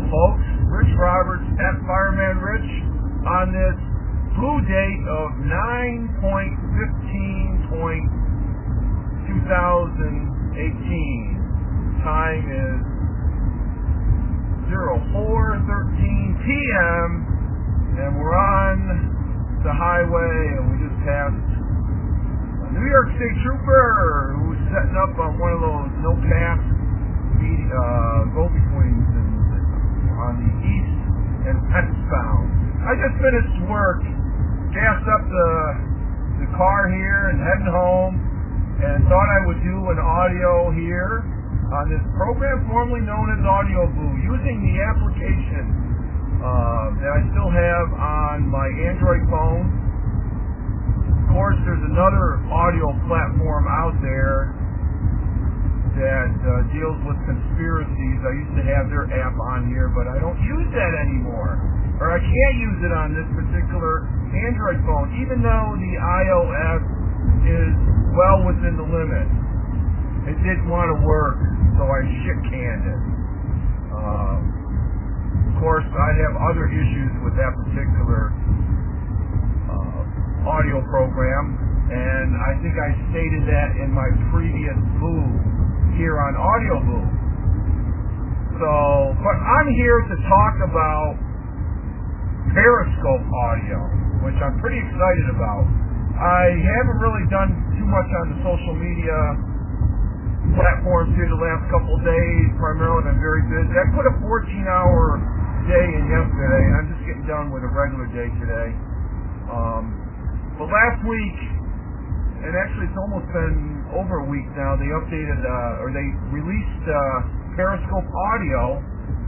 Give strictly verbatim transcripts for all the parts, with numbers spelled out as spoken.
folks. Rich Roberts at Fireman Rich on this blue date of nine fifteen twenty eighteen. Time is oh four thirteen p.m. and we're on the highway, and we just passed a New York State trooper who's setting up on one of those no-pass uh, go-betweens on the east and westbound. I just finished work, gassed up the the car here and heading home, and thought I would do an audio here on this program formerly known as AudioBoo, using the application uh, that I still have on my Android phone. Of course, there's another audio platform out there that uh, deals with conspiracies. I used to have their app on here, but I don't use that anymore. Or I can't use it on this particular Android phone, even though the iOS is well within the limit. It didn't want to work, so I shit-canned it. Uh, of course, I have other issues with that particular uh, audio program, and I think I stated that in my previous Boo here on AudioBoo. So, but I'm here to talk about Periscope audio, which I'm pretty excited about. I haven't really done too much on the social media platforms here the last couple of days. Primarily, I'm very busy. I put a fourteen hour day in yesterday. I'm just getting done with a regular day today. Um, but last week, and actually it's almost been over a week now, they updated, uh, or they released uh, Periscope audio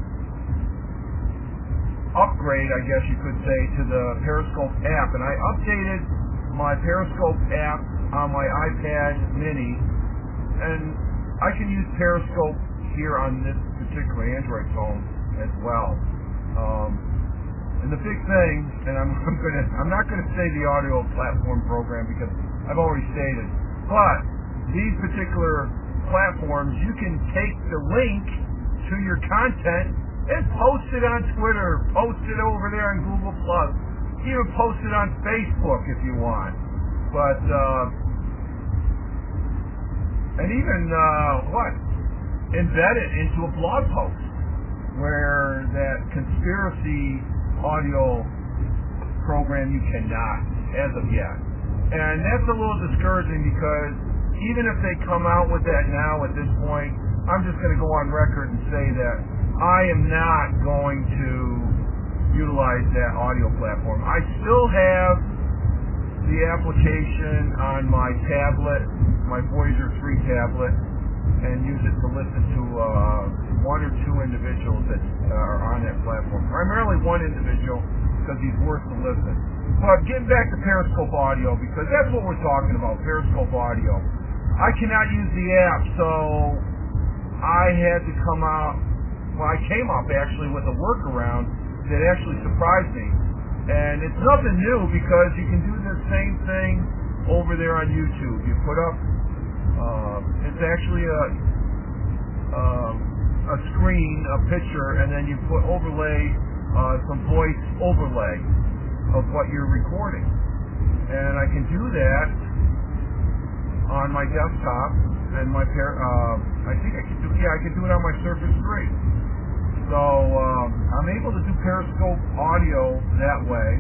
upgrade, I guess you could say, to the Periscope app. And I updated my Periscope app on my iPad mini, and I can use Periscope here on this particular Android phone as well. Um, and the big thing, and I'm, I'm gonna, I'm not gonna say the audio platform program because I've already stated, but these particular platforms, you can take the link to your content and post it on Twitter, post it over there on Google Plus, even post it on Facebook if you want. But uh, and even uh, what? Embed it into a blog post where that conspiracy audio program you cannot as of yet. And that's a little discouraging because even if they come out with that now at this point, I'm just going to go on record and say that I am not going to utilize that audio platform. I still have the application on my tablet, my Voyager three tablet, and use it to listen to uh, one or two individuals that are on that platform. Primarily one individual, because he's worth the listen. But getting back to Periscope audio, because that's what we're talking about, Periscope audio. I cannot use the app, so I had to come out, well, I came up actually with a workaround that actually surprised me. And it's nothing new because you can do the same thing over there on YouTube. You put up, uh, it's actually a, uh, a screen, a picture, and then you put overlay, uh, some voice overlay of what you're recording. And I can do that on my desktop and my pair, uh, I think I can do, yeah, I can do it on my Surface three. So, um, I'm able to do Periscope audio that way.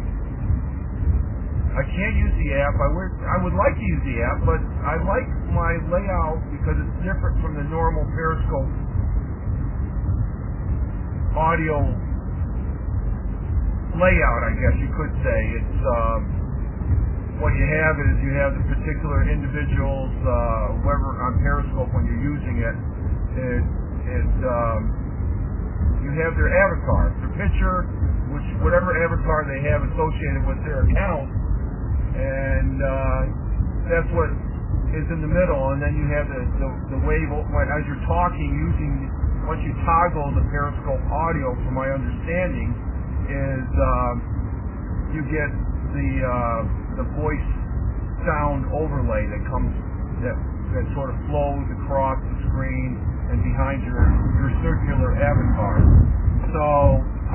I can't use the app. I would, I would like to use the app, but I like my layout because it's different from the normal Periscope audio layout, I guess you could say. It's, um, what you have is you have the particular individuals, uh, whoever on Periscope when you're using it, it, it, um, you have their avatar, their picture, which whatever avatar they have associated with their account, and uh, that's what is in the middle. And then you have the, the, the wave as you're talking, using once you toggle the Periscope audio, from my understanding, is um, you get the uh, the voice sound overlay that comes that that sort of flows across the screen and behind your, your circular avatar. So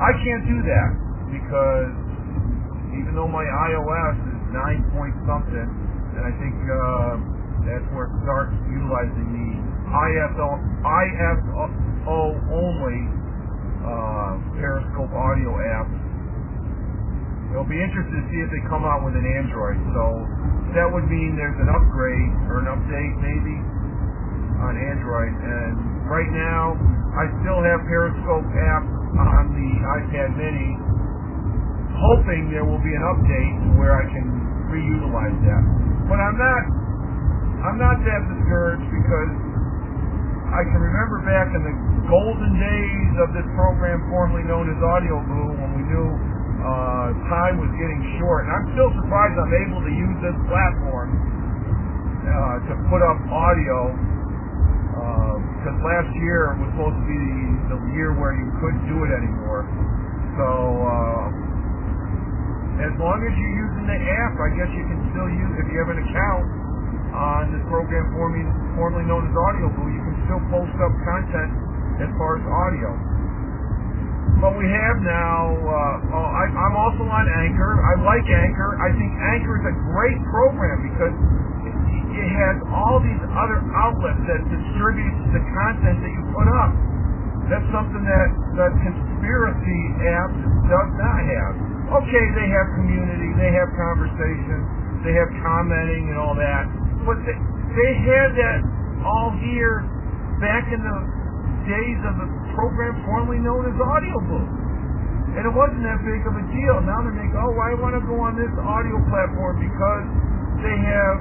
I can't do that because even though my iOS is nine point something, and I think uh, that's where it starts utilizing the I S O, I S O only uh, Periscope audio app. It'll be interesting to see if they come out with an Android. So that would mean there's an upgrade or an update maybe on Android. And right now, I still have Periscope app on the iPad mini, hoping there will be an update where I can reutilize that. But I'm not, I'm not that discouraged because I can remember back in the golden days of this program formerly known as Audio Boo, when we knew uh, time was getting short. And I'm still surprised I'm able to use this platform uh, to put up audio, uh, because last year was supposed to be the, the year where you couldn't do it anymore. So uh, as long as you're using the app, I guess you can still use, if you have an account on this program formerly, formerly known as Audio Boo, you can still post up content as far as audio. But we have now, uh, oh, I, I'm also on Anchor. I like Anchor. I think Anchor is a great program because it, it has all these other outlets that distributes the content that you put up. That's something that the conspiracy app does not have. Okay, they have community, they have conversation, they have commenting and all that, but they, they had that all here back in the days of the program formerly known as Audio Boo. And it wasn't that big of a deal. Now they make, oh, I want to go on this audio platform because they have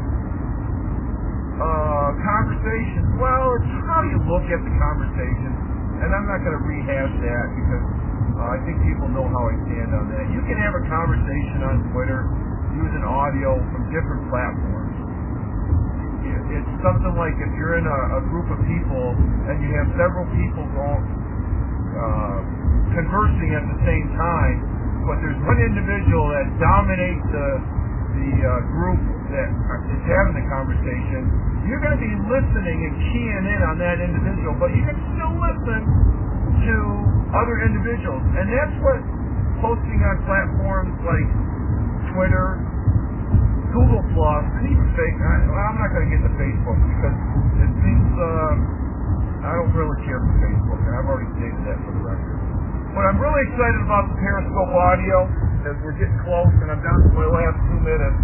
uh, conversations. Well, it's how you look at the conversation. And I'm not going to rehash that because uh, I think people know how I stand on that. You can have a conversation on Twitter using audio from different platforms. It's something like if you're in a, a group of people and you have several people going, uh, conversing at the same time, but there's one individual that dominates the, the uh, group that is having the conversation, you're going to be listening and keying in on that individual, but you can still listen to other individuals. And that's what posting on platforms like Twitter, Google Plus, and even fake. I, well, I'm not going to get to Facebook because it seems uh, I don't really care for Facebook, and I've already stated that for the record. But I'm really excited about the Periscope audio as we're getting close, and I'm down to my last two minutes.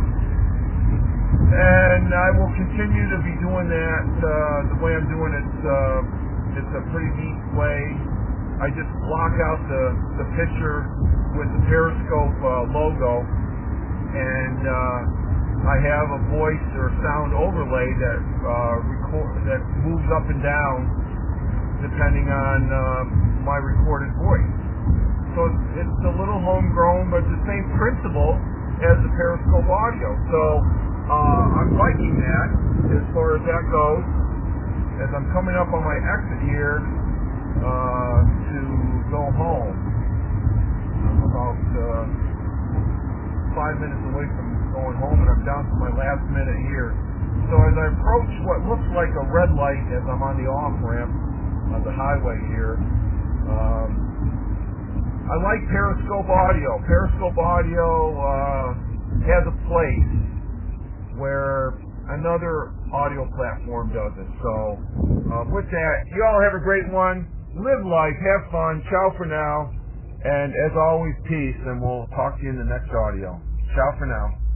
And I will continue to be doing that uh, the way I'm doing it. Uh, it's a pretty neat way. I just block out the, the picture with the Periscope uh, logo, and uh, I have a voice or sound overlay that uh, record that moves up and down depending on uh, my recorded voice. So it's, it's a little homegrown, but it's the same principle as the Periscope audio. So uh, I'm liking that as far as that goes. As I'm coming up on my exit here uh, to go home, I'm about uh, five minutes away from going home, and I'm down to my last minute here. So as I approach what looks like a red light as I'm on the off-ramp on the highway here, um, I like Periscope audio. Periscope audio uh, has a place where another audio platform doesn't. So uh, with that, you all have a great one. Live life, have fun. Ciao for now. And as always, peace, and we'll talk to you in the next audio. Ciao for now.